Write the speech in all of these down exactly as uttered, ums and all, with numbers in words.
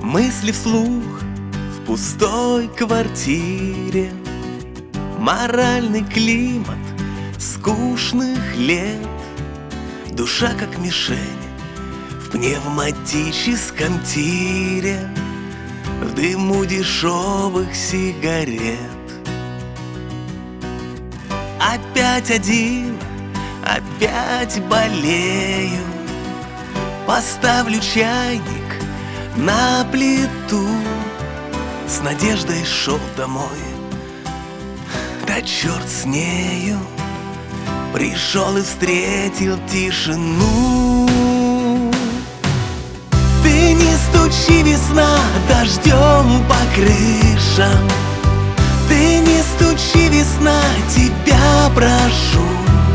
Мысли вслух в пустой квартире, моральный климат скучных лет. Душа как мишень в пневматическом тире, в дыму дешевых сигарет. Опять один, опять болею. Поставлю чайник на плиту, с надеждой шел домой, да черт с нею. Пришел и встретил тишину. Ты не стучи, весна, дождем по крышам. Ты не стучи, весна, тебя прошу.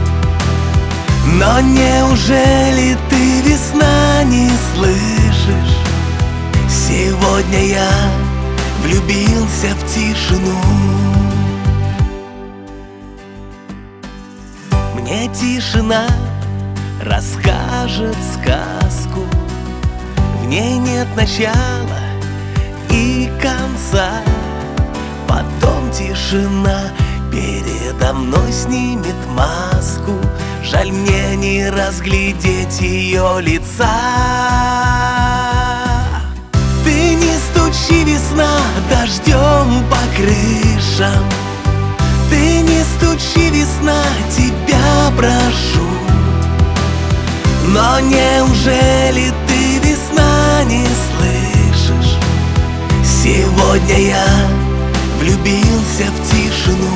Но неужели ты, весна, не слышишь? Сегодня я влюбился в тишину. Мне тишина расскажет сказку. В ней нет начала и конца. Потом тишина передо мной снимет маску. Жаль, мне не разглядеть ее лица. Ты не стучи, весна, дождем по крышам. Ты не стучи, весна, тебя прошу. Но неужели ты, весна, не слышишь? Сегодня я влюбился в тишину.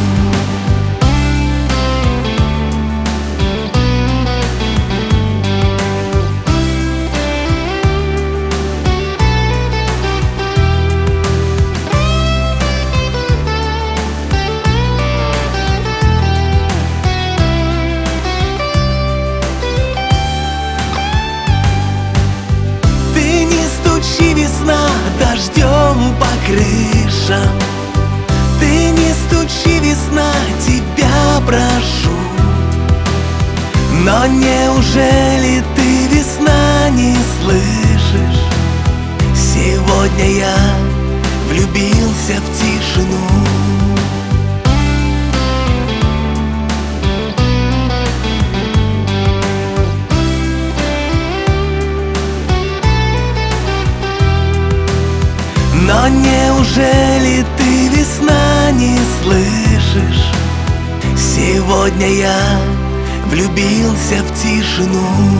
Весна, дождем по крышам. Ты не стучи, весна, тебя прошу. Но неужели ты, весна, не слышишь? Сегодня я влюбился в тишину. Но неужели ты, весна, не слышишь? Сегодня я влюбился в тишину.